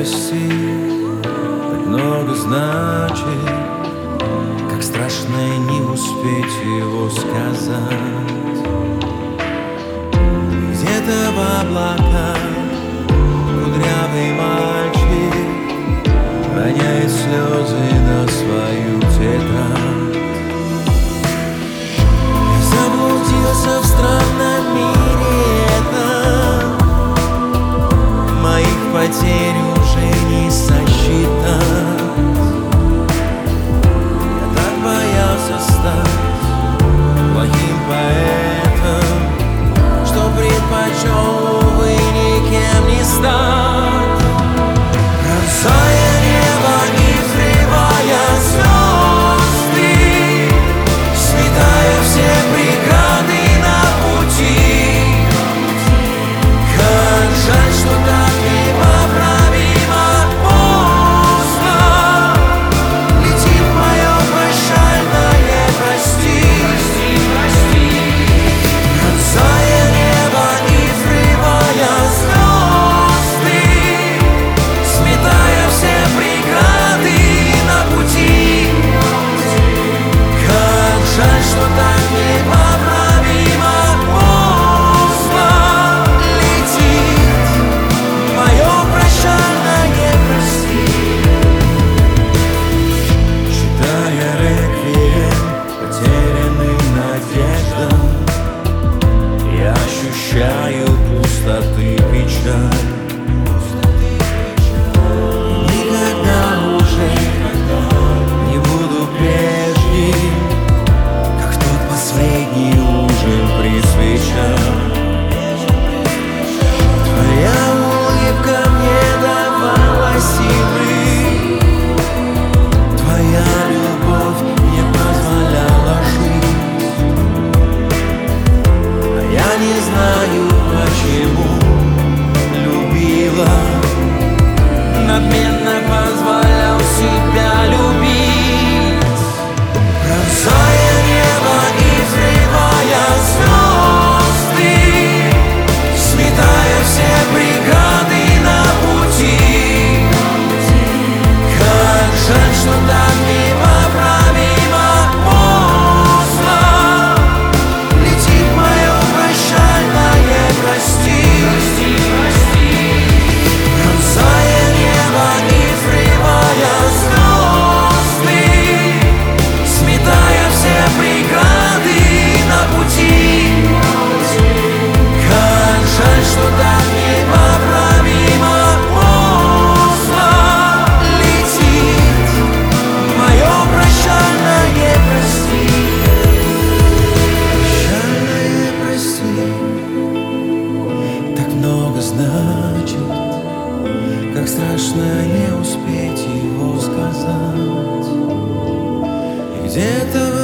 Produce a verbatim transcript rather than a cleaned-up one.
прости, так много значит, как страшно не успеть его сказать. Где-то в облаках кудрявый мальчик роняет слезы на свою тетрадь. Я заблудился в странном мире этом, моих потерь уже не сосчитать. Я так боялся стать плохим поэтом, что предпочел, увы, никем не стать. Пронзая небо и взрывая звезды, сметая все преграды на пути. Как жаль, что так непоправимо поздно летит мое прощальное прости. Пронзая небо и взрывая звезды, сметая все преграды на пути. Как жаль, что так непоправимо поздно летит мое прощальное прости. Читая реквием потерянным надеждам, я ощущаю пустоты печаль. Никогда уже не буду прежним, как тот последний ужин при свечах. Твоя улыбка мне давала силы, твоя любовь мне позволяла жить. А я не знаю, почему любила, надменно позволял себя любить. Пронзая небо и взрывая звезды, сметая все преграды на пути. Как жаль, что так непоправимо поздно летит мое прощальное прости. Пронзая небо и взрывая звезды, сметая все преграды на пути. Как жаль, что так непоправимо поздно летит мое прощальное прости. Прощальное прости так много значит, как страшно не успеть его сказать. И где-то